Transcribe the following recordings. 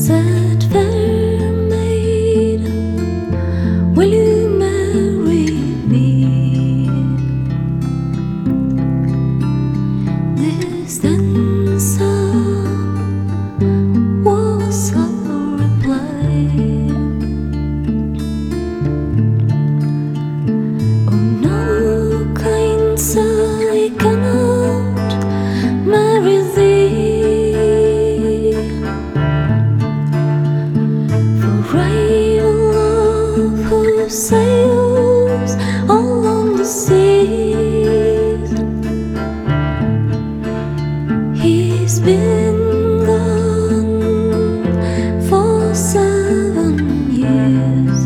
said, "Fair maid, will you marry me?" This answer was her reply. "Oh no, kind sir, I cannot marry thee, for I love who sails along the seas. He's been gone for 7 years,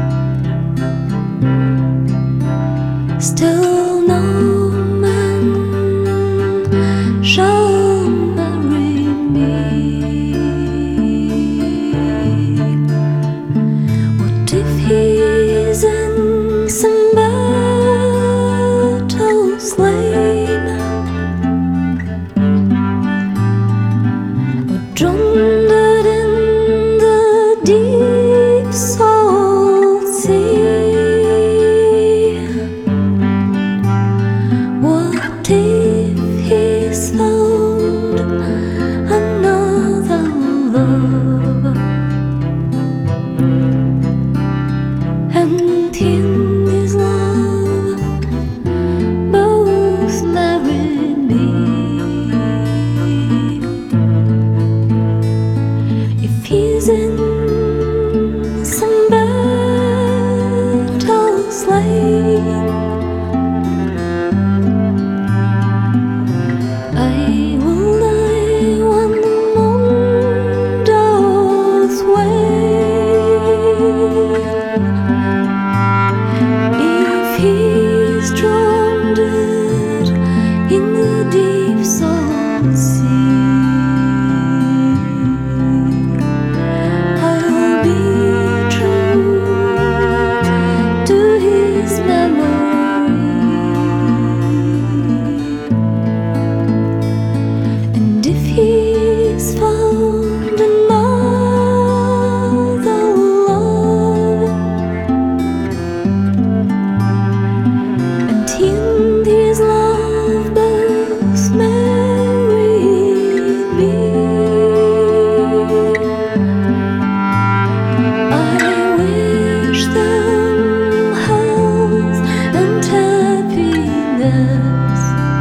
still no man shall marry me. What if he's in some battle slain, or drowned in the deep salt sea? What if he's found another love, and in his love both married me? If he's in some battle slain, I will die when the moon doth wane. If he's drowned in the deep salt sea, I'll be true to his memory. And if he's found another love, and in his love both married me, I wish them health and happiness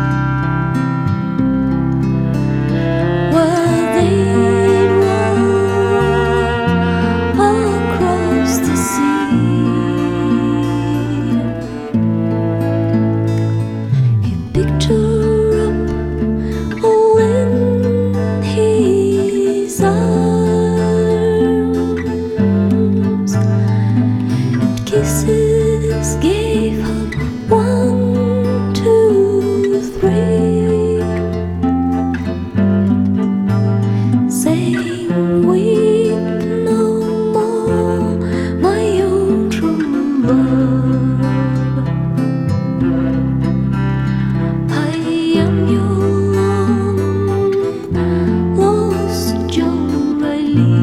while they run across the sea. He picked her up all in his arms, and kisses gave her 1, 2, 3, saying, "Weep no more, my own true love. I am your long-lost John Riley."